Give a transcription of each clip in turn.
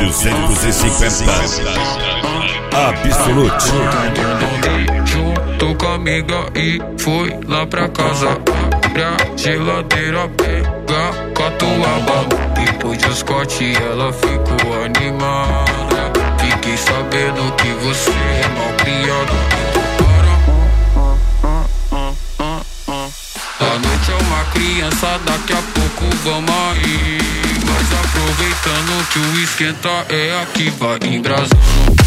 250 Absolute. Junto com a amiga e foi lá pra casa. Abre a geladeira, pega catuaba. Depois de Scott ela ficou animada. Fiquei sabendo que você é mal criado. A noite é uma criança, daqui a pouco vamos aí. Mas aproveitando que o esquenta é aqui, vai embrasando.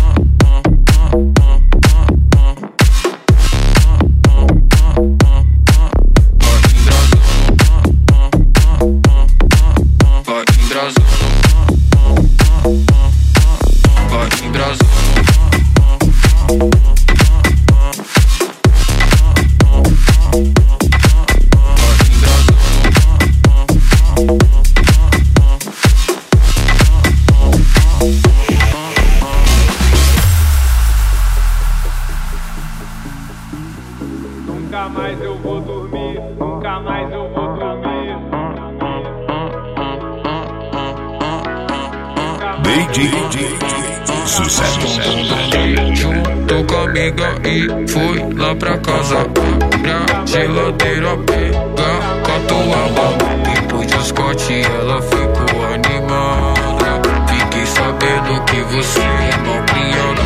Nunca mais eu vou dormir, nunca mais eu vou dormir. DJ Sucesso. Junto com a amiga e foi lá pra casa. Abre a geladeira, pega catuaba. Depois de Scott ela ficou animada. Fiquei sabendo que você é mal criado.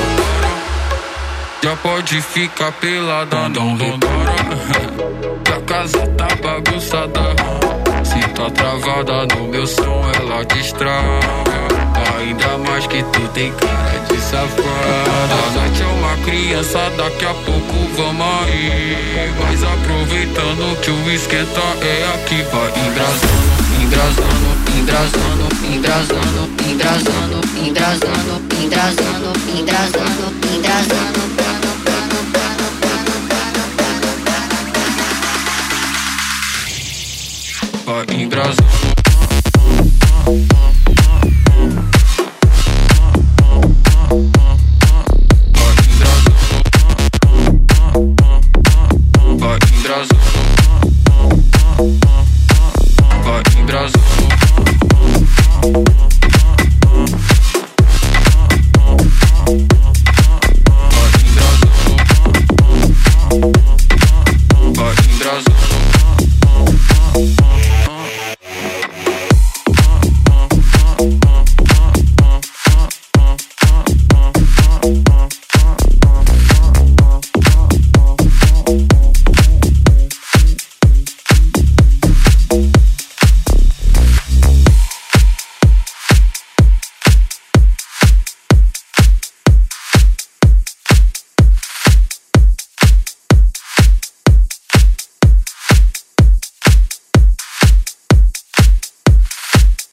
Já pode ficar pelada, não vambora. Que a casa tá bagunçada. Se tá travada no meu som, ela destrava. Ainda mais que tu tem cara de safada. A noite é uma criança, daqui a pouco vamos aí. Mas aproveitando que o esquenta é aqui, vai embrasando, embrasando, embrasando, embrasando, embrasando, embrasando, embrasando, embrasando, embrasando. Vai embrasando.